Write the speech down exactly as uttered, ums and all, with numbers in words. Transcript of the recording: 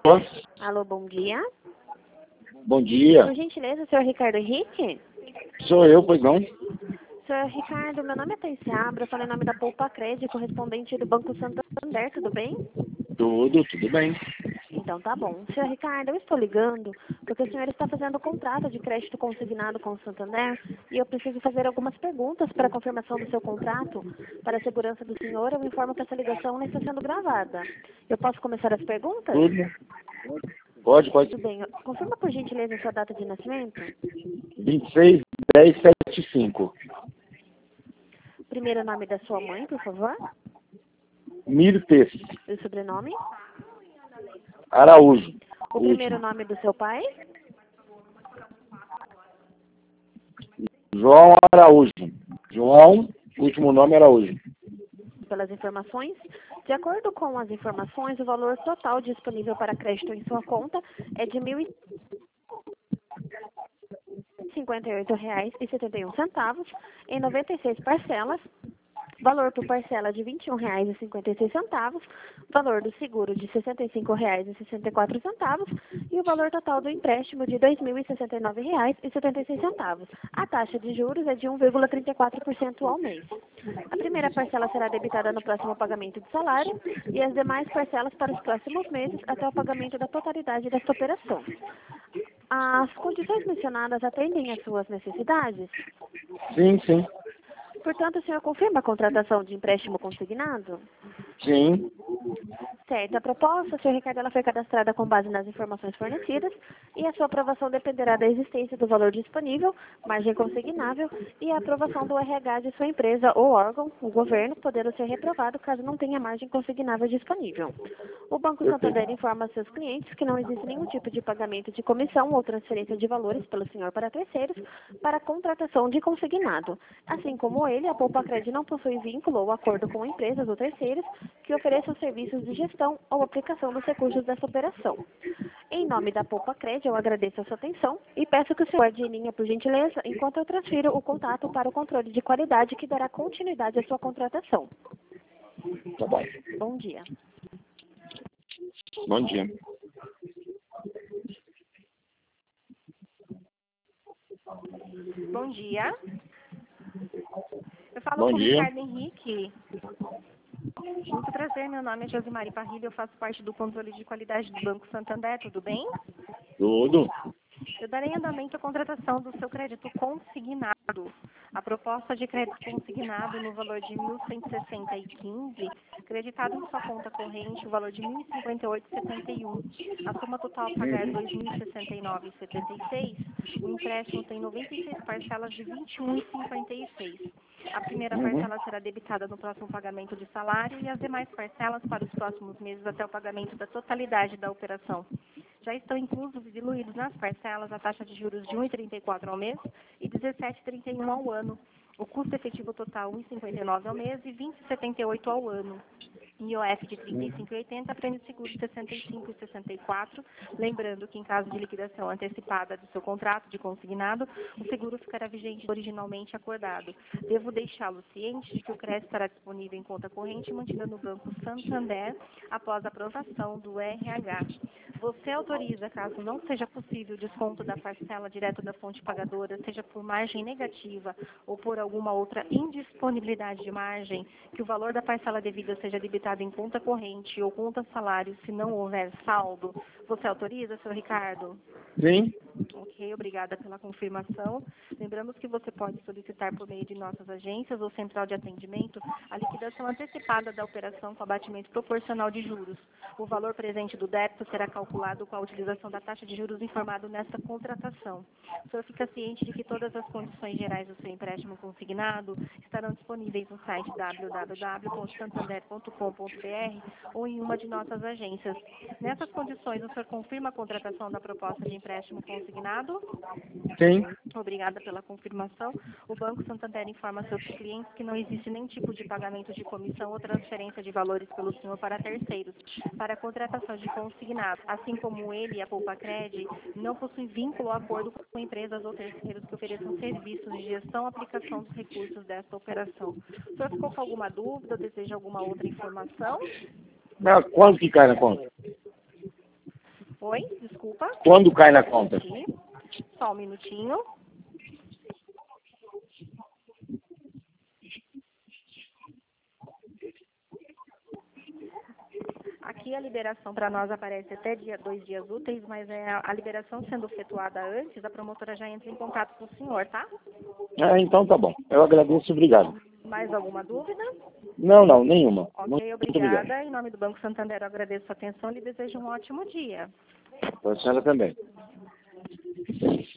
Alô, bom dia. Bom dia. Por gentileza, o senhor Ricardo Henrique? Sou eu, pois não? Senhor Ricardo, meu nome é Thaís Seabra, eu falo em nome da Poupa Cred, correspondente do Banco Santander, tudo bem? Tudo, tudo bem. Então tá bom. Senhor Ricardo, eu estou ligando porque o senhor está fazendo contrato de crédito consignado com o Santander e eu preciso fazer algumas perguntas para a confirmação do seu contrato. Para a segurança do senhor, eu informo que essa ligação não está sendo gravada. Eu posso começar as perguntas? Tudo. Pode, pode. Tudo bem. Confirma por gentileza a sua data de nascimento. vinte e seis, dez, setenta e cinco. Primeiro nome da sua mãe, por favor. Mirtes E o sobrenome? Araújo. O primeiro nome do seu pai? João Araújo. João, último nome Araújo. Pelas informações. De acordo com as informações, o valor total disponível para crédito em sua conta é de mil e cinquenta e oito reais e setenta e um centavos em noventa e seis parcelas. Valor por parcela de vinte e um reais e cinquenta e seis centavos, valor do seguro de sessenta e cinco reais e sessenta e quatro centavos e o valor total do empréstimo de dois mil e sessenta e nove reais e setenta e seis centavos. A taxa de juros é de um vírgula trinta e quatro por cento ao mês. A primeira parcela será debitada no próximo pagamento de salário e as demais parcelas para os próximos meses até o pagamento da totalidade desta operação. As condições mencionadas atendem às suas necessidades? Sim, sim. Portanto, o senhor confirma a contratação de empréstimo consignado? Sim. Certo. A proposta, senhor Ricardo, ela foi cadastrada com base nas informações fornecidas e a sua aprovação dependerá da existência do valor disponível, margem consignável e a aprovação do R H de sua empresa ou órgão, o governo, podendo ser reprovado caso não tenha margem consignável disponível. O Banco Santander informa seus clientes que não existe nenhum tipo de pagamento de comissão ou transferência de valores pelo senhor para terceiros para a contratação de consignado. Assim como ele, a Poupa Cred não possui vínculo ou acordo com empresas ou terceiros que ofereçam serviços de gestão ou aplicação dos recursos dessa operação. Em nome da Poupa Cred, eu agradeço a sua atenção e peço que o senhor de linha, por gentileza, enquanto eu transfiro o contato para o controle de qualidade que dará continuidade à sua contratação. Tá bom. Bom dia. Bom dia. Bom dia. Eu falo Bom com o dia. Ricardo Henrique. Muito prazer, meu nome é Josimari Parrilha, eu faço parte do controle de qualidade do Banco Santander, tudo bem? Tudo. Eu darei andamento à contratação do seu crédito consignado. A proposta de crédito consignado no valor de mil cento e sessenta e quinze, creditado em sua conta corrente o valor de mil e cinquenta e oito reais e setenta e um. A soma total a pagar é dois mil e sessenta e nove reais e setenta e seis. O empréstimo tem noventa e seis parcelas de vinte e um reais e cinquenta e seis. A primeira parcela será debitada no próximo pagamento de salário e as demais parcelas para os próximos meses até o pagamento da totalidade da operação. Já estão inclusos e diluídos nas parcelas a taxa de juros de um vírgula trinta e quatro ao mês e dezessete vírgula trinta e um ao ano. O custo efetivo total um vírgula cinquenta e nove ao mês e vinte vírgula setenta e oito ao ano. I O F de trinta e cinco vírgula oitenta, prêmio de seguro de sessenta e cinco vírgula sessenta e quatro. Lembrando que em caso de liquidação antecipada do seu contrato de consignado, o seguro ficará vigente originalmente acordado. Devo deixá-lo ciente de que o crédito estará disponível em conta corrente mantida no Banco Santander após a aprovação do R H. Você autoriza, caso não seja possível o desconto da parcela direto da fonte pagadora, seja por margem negativa ou por alguma outra indisponibilidade de margem, que o valor da parcela devida seja debitado em conta corrente ou conta salário se não houver saldo? Você autoriza, senhor Ricardo? Sim. Ok, obrigada pela confirmação. Lembramos que você pode solicitar por meio de nossas agências ou central de atendimento a liquidação antecipada da operação com abatimento proporcional de juros. O valor presente do débito será calculado com a utilização da taxa de juros informado nesta contratação. O senhor fica ciente de que todas as condições gerais do seu empréstimo consignado estarão disponíveis no site w w w ponto santander ponto com ponto b r ou em uma de nossas agências. Nessas condições, o senhor confirma a contratação da proposta de empréstimo consignado? Sim. Obrigada pela confirmação. O Banco Santander informa seus clientes que não existe nenhum tipo de pagamento de comissão ou transferência de valores pelo senhor para terceiros, para a contratação de consignado. Assim como ele e a Poupa Cred não possuem vínculo ou acordo com empresas ou terceiros que ofereçam serviços de gestão e aplicação dos recursos desta operação. O senhor ficou com alguma dúvida ou deseja alguma outra informação? Mas quanto que cai na conta? Oi, desculpa. Quando cai na conta? Aqui. Só um minutinho. Aqui a liberação para nós aparece até dia, dois dias úteis, mas é a, a liberação sendo efetuada antes, a promotora já entra em contato com o senhor, tá? Ah, então tá bom. Eu agradeço, obrigado. Mais alguma dúvida? Não, não, nenhuma. Ok, Muito obrigada. obrigado. Em nome do Banco Santander, eu agradeço a atenção e lhe desejo um ótimo dia. Para a senhora também.